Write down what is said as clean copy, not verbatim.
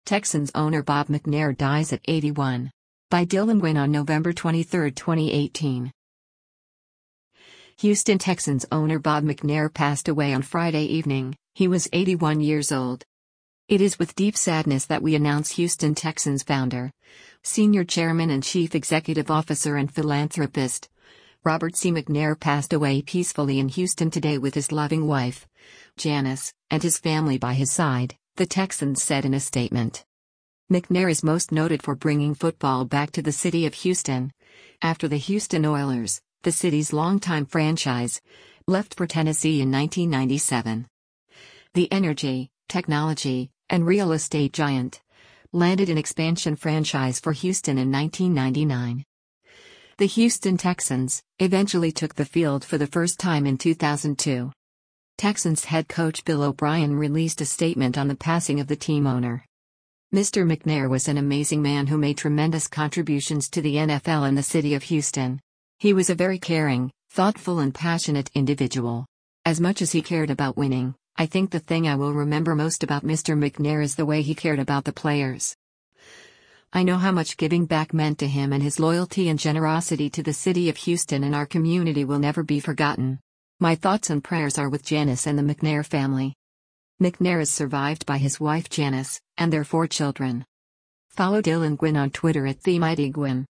Texans owner Bob McNair dies at 81. By Dylan Gwynn on November 23, 2018. Houston Texans owner Bob McNair passed away on Friday evening. He was 81 years old. It is with deep sadness that we announce Houston Texans founder, senior chairman and chief executive officer and philanthropist, Robert C. McNair passed away peacefully in Houston today with his loving wife, Janice, and his family by his side, the Texans said in a statement. McNair is most noted for bringing football back to the city of Houston, after the Houston Oilers, the city's longtime franchise, left for Tennessee in 1997. The energy, technology, and real estate giant landed an expansion franchise for Houston in 1999. The Houston Texans eventually took the field for the first time in 2002. Texans head coach Bill O'Brien released a statement on the passing of the team owner. Mr. McNair was an amazing man who made tremendous contributions to the NFL and the city of Houston. He was a very caring, thoughtful and passionate individual. As much as he cared about winning, I think the thing I will remember most about Mr. McNair is the way he cared about the players. I know how much giving back meant to him, and his loyalty and generosity to the city of Houston and our community will never be forgotten. My thoughts and prayers are with Janice and the McNair family. McNair is survived by his wife Janice, and their 4 children. Follow Dylan Gwynn on Twitter at TheMightyGwynn.